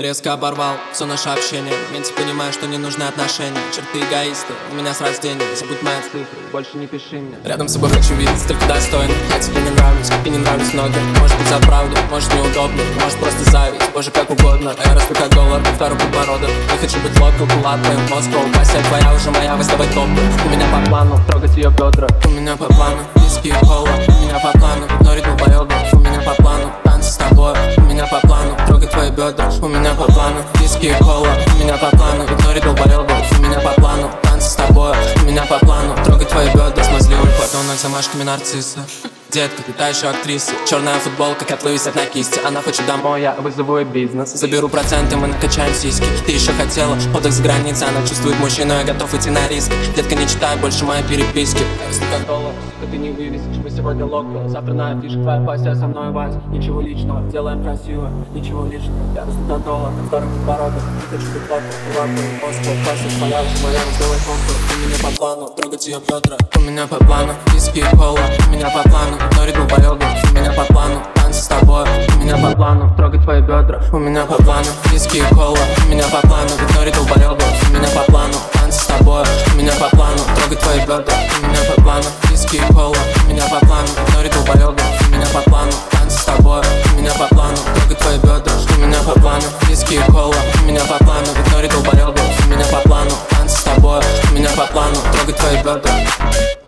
Резко оборвал все наше общение. Меньше понимаю, что не нужны отношения. Черты эгоиста, у меня с рождения. Забудь мои цифры, больше не пиши мне. Рядом с собой хочу видеть только достойных. Я тебе не нравлюсь, и не нравлюсь многим. Может быть за правду, может неудобно, может просто зависть. Боже, как угодно, а я расту как доллар, второй подбородок. Не хочу быть локал, кулакой, Москва. Пася твоя уже моя, выставать топы. У меня по плану трогать ее бедра. У меня по плану виски и кола. У меня по плану игнорить долбоёбов. У меня по плану танцы с тобой. У меня по плану трогать твои бедра. У меня по плану виски и кола. У меня по плану игнорить долбоёбов. У меня по плану танцы с тобой. У меня по плану трогать твои бедра. Смазливый подонок с замашками нарцисса. Детка, ты та еще актриса. Черная футболка, котлы висят на кисти. Она хочет домой, я вызову ей бизнес. Заберу проценты, мы накачаем сиськи. Ты еще хотела отдых за границей. Она чувствует мужчину, я готов идти на риск. Детка, не читай больше моей переписки. Если как доллар, ты не вывесишь. Мы сегодня локал, завтра на афише. Твоя пассия со мной, Вась. Ничего личного, делаем красиво. Ничего личного, я расту до доллара. Второй подбородок, не хочу быть локал. Локал, Москва, пассия твоя уже моя. Сделай конкурс, у меня по плану трогать ее бедра. У меня по плану виски и кола. У меня по плану игнорить долбоёбов. У меня по плану танцы с тобой. У меня по плану трогать твои бедра. У меня по плану виски и кола. У меня по плану игнорить долбоёбов. У меня по плану танцы с тобой. У меня по плану трогать твои бедра. У меня по плану виски и кола. У меня по плану игнорить долбоёбов. У меня по плану танцы с тобой. У меня по плану трогать твои бедра. У меня по плану виски и кола. У меня по плану игнорить долбоёбов. У меня по плану танцы с тобой. У меня по плану трогать твои бедра.